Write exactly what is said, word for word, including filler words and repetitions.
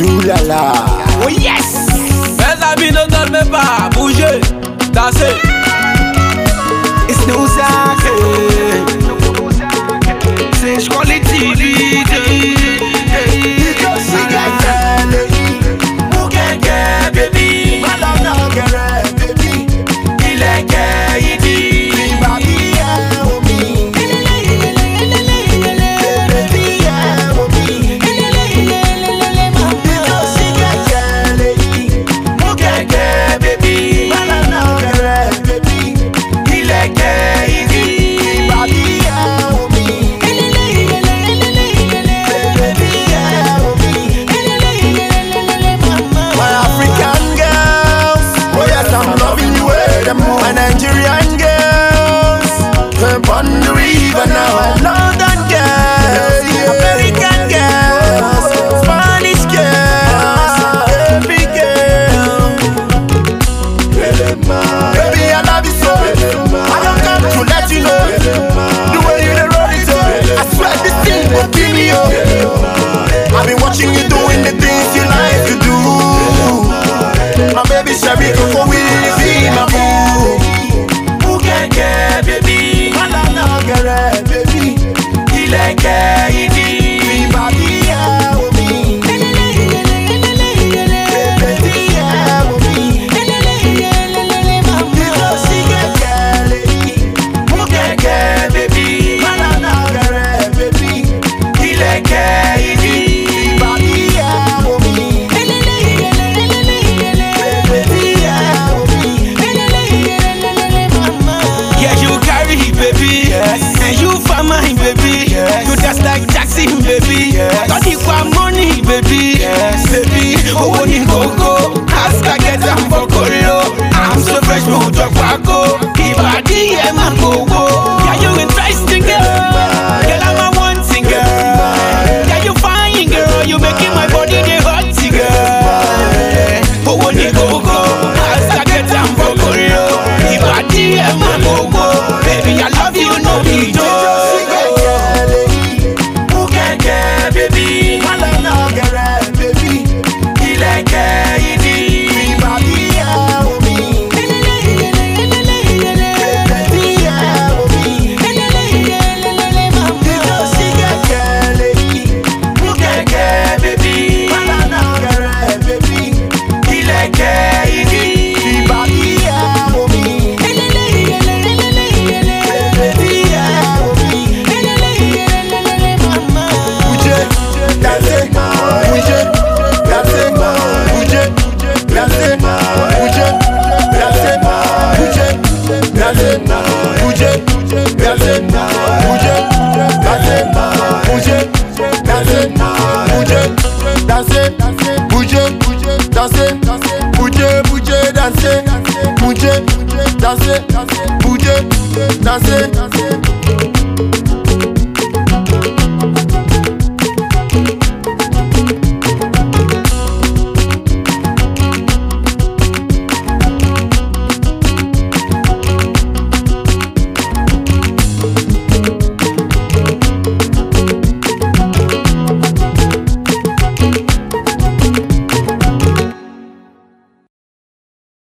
Choulala. Oh yes. Mes amis ne donnent même pas. Bougez, dansez. It's no sake. C'est quality D J. Because we got Kelly, who can get baby? Madame no get baby. Il est Kelly, baby oh me. Baby oh me. Because we got Kelly, who can get baby? Madame no get baby. Il est Kelly, baby oh me. My Nigerian girls, jump on the river now. London girls, American girls, Spanish girls, every girl. Baby, I love you so. I don't come to let you know the way you roll it up. I swear this thing will kill me up. I've been watching you doing the things you like to do. My baby Shabby Coco will be my boo. Who can get baby? Malala get baby. Il est Kelly, baby oh me. Baby oh me. Because she get Kelly. Who can get baby? Malala get baby. Il est Kelly, baby oh me. And you for mine, baby. Yes. You just like Jackson, baby. Yes. Don't equal money, baby. Yes. Baby, oh, when you go go, ask I get them for Kolo. I'm so fresh, no talk go. Ibadi, yeah, man, go go. Yeah, you interesting girl. Girl, I'm a wanting girl. Yeah, you fine girl. You making my body the hot girl. Oh, when you go go, ask I get them for Kolo. Ibadi, yeah, man, go go. Baby, I love you, no me do. Who can get baby? Malala get baby. Il est Kelly, baby oh me. Baby oh me. Because she get Kelly. Who can get baby? Malala get baby. Il est Kelly, baby oh me. Danser, bouger, danser, danser.